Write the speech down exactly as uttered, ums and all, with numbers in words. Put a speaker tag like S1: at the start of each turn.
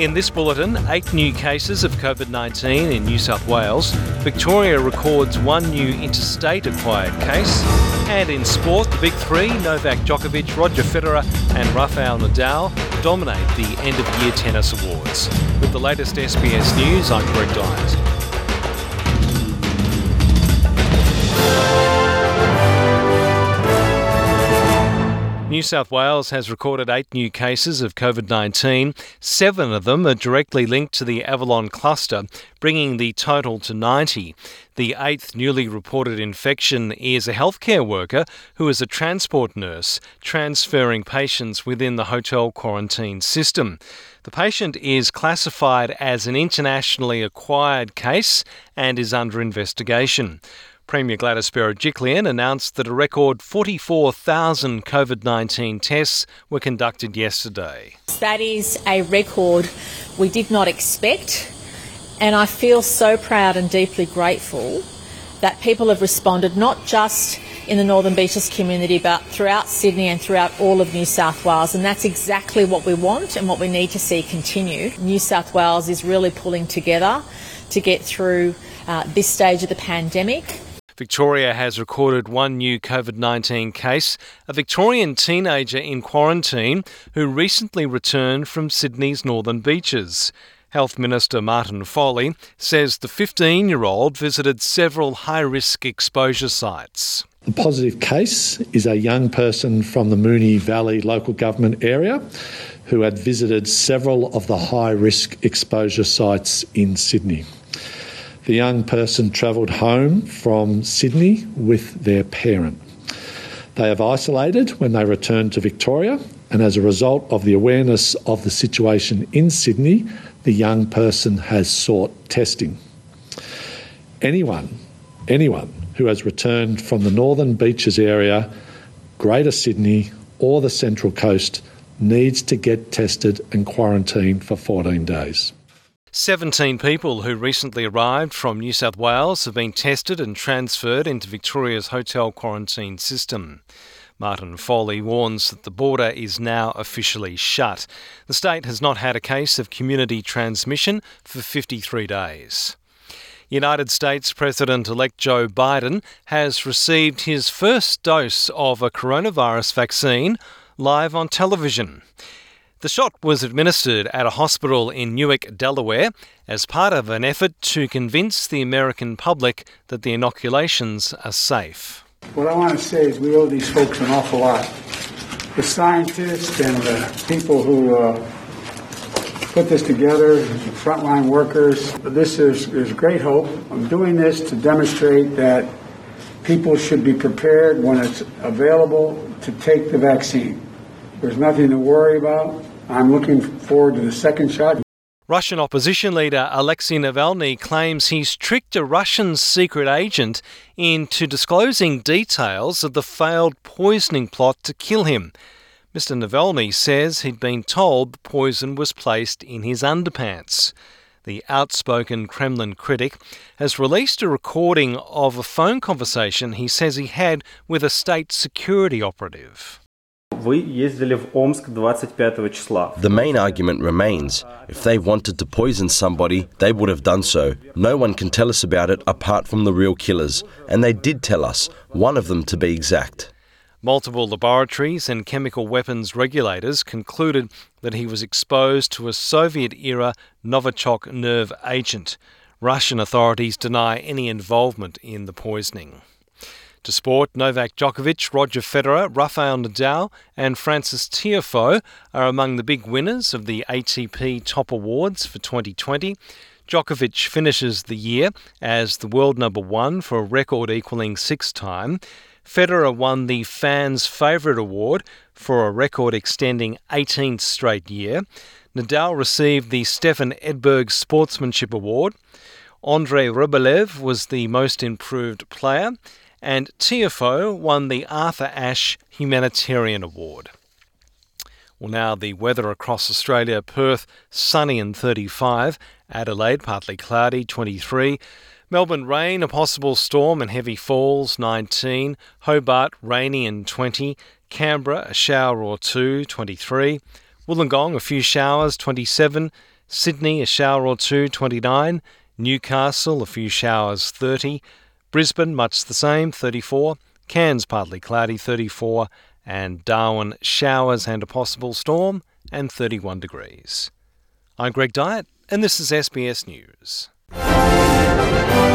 S1: In this bulletin, eight new cases of covid nineteen in New South Wales. Victoria records one new interstate acquired case. And in sport, the big three, Novak Djokovic, Roger Federer and Rafael Nadal, dominate the end-of-year tennis awards. With the latest S B S News, I'm Greg Dyett. New South Wales has recorded eight new cases of covid nineteen. Seven of them are directly linked to the Avalon cluster, bringing the total to ninety. The eighth newly reported infection is a healthcare worker who is a transport nurse transferring patients within the hotel quarantine system. The patient is classified as an internationally acquired case and is under investigation. Premier Gladys Berejiklian announced that a record forty-four thousand covid nineteen tests were conducted yesterday.
S2: That is a record we did not expect, and I feel so proud and deeply grateful that people have responded, not just in the Northern Beaches community, but throughout Sydney and throughout all of New South Wales, and that's exactly what we want and what we need to see continue. New South Wales is really pulling together to get through uh, this stage of the pandemic.
S1: Victoria has recorded one new covid nineteen case, a Victorian teenager in quarantine who recently returned from Sydney's Northern Beaches. Health Minister Martin Foley says the fifteen-year-old visited several high-risk exposure sites.
S3: The positive case is a young person from the Moonee Valley local government area who had visited several of the high-risk exposure sites in Sydney. The young person travelled home from Sydney with their parent. They have isolated when they returned to Victoria, and as a result of the awareness of the situation in Sydney, the young person has sought testing. Anyone, anyone who has returned from the Northern Beaches area, Greater Sydney or the Central Coast needs to get tested and quarantined for fourteen days.
S1: seventeen people who recently arrived from New South Wales have been tested and transferred into Victoria's hotel quarantine system. Martin Foley warns that the border is now officially shut. The state has not had a case of community transmission for fifty-three days. United States President-elect Joe Biden has received his first dose of a coronavirus vaccine live on television. The shot was administered at a hospital in Newark, Delaware, as part of an effort to convince the American public that the inoculations are safe.
S4: What I want to say is we owe these folks an awful lot. The scientists and the people who uh, put this together, the frontline workers, this is, is great hope. I'm doing this to demonstrate that people should be prepared when it's available to take the vaccine. There's nothing to worry about. I'm looking forward to the second shot.
S1: Russian opposition leader Alexei Navalny claims he's tricked a Russian secret agent into disclosing details of the failed poisoning plot to kill him. Mister Navalny says he'd been told the poison was placed in his underpants. The outspoken Kremlin critic has released a recording of a phone conversation he says he had with a state security operative.
S5: The main argument remains. If they wanted to poison somebody, they would have done so. No one can tell us about it apart from the real killers. And they did tell us, one of them to be exact.
S1: Multiple laboratories and chemical weapons regulators concluded that he was exposed to a Soviet-era Novichok nerve agent. Russian authorities deny any involvement in the poisoning. To sport, Novak Djokovic, Roger Federer, Rafael Nadal and Frances Tiafoe are among the big winners of the A T P Top Awards for twenty twenty. Djokovic finishes the year as the world number one for a record equalling six time. Federer won the Fans' Favourite Award for a record extending eighteenth straight year. Nadal received the Stefan Edberg Sportsmanship Award. Andrei Rublev was the Most Improved Player. And Tiafoe won the Arthur Ashe Humanitarian Award. Well, now the weather across Australia: Perth, sunny and thirty-five. Adelaide, partly cloudy, twenty-three. Melbourne, rain, a possible storm and heavy falls, nineteen. Hobart, rainy and twenty. Canberra, a shower or two, twenty-three. Wollongong, a few showers, twenty-seven. Sydney, a shower or two, twenty-nine. Newcastle, a few showers, thirty. Brisbane, much the same, thirty-four. Cairns, partly cloudy, thirty-four. And Darwin, showers and a possible storm, and thirty-one degrees. I'm Greg Dyett, and this is S B S News.